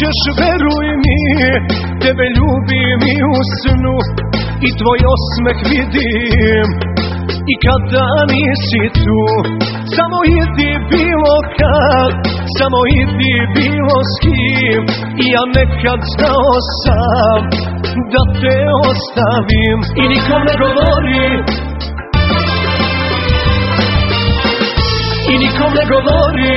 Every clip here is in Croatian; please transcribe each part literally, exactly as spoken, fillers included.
ćeš, veruj mi, tebe ljubim i u snu i tvoj osmeh vidim i kada nisi tu. Samo idi bilo kad, samo idi bilo s kim, i ja nekad znao sam da te ostavim. I nikom ne govori, i nikom ne govori,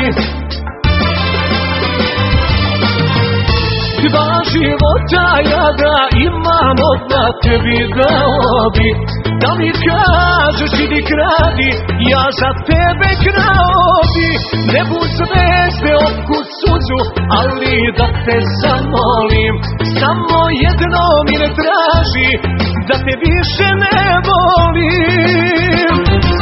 dva života ja da imam, odmah tebi dao bi. Da mi kažeš idi kradi, ja za tebe krao bi. Nebu zvezde otkud suzu, ali da te zamolim, samo jedno mi ne traži, da te više ne volim.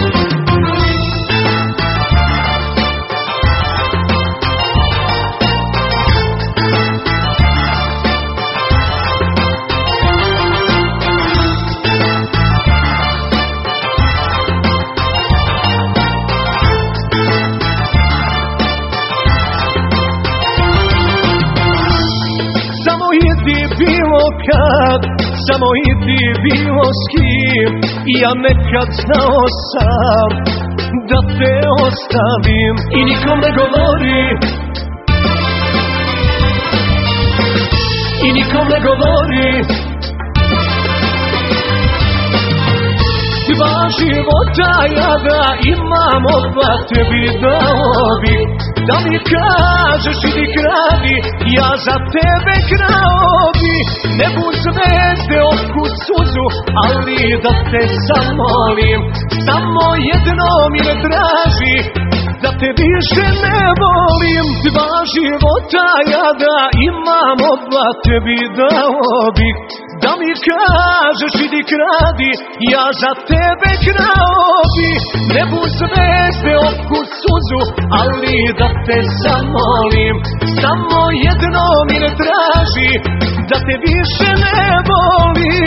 Bilo kad, samo idi bilo s kim, i ja nekad znao sam da te ostavim. I nikom ne govori, i nikom ne govori, dva života ja da imam, odmah tebi dao bi. Da mi kažeš idi kradi, ja za tebe krao bi. Nebu zvezde otkud suzu, ali da te zamolim, samo jedno mi ne traži, da te više ne volim. Dva života ja da imam, odmah tebi dao bi. Da mi kažeš idi kradi, ja za tebe krao bi. Nebu zvezde otkud suzu, ali da te zamolim, samo jedno mi ne traži, da te više ne volim.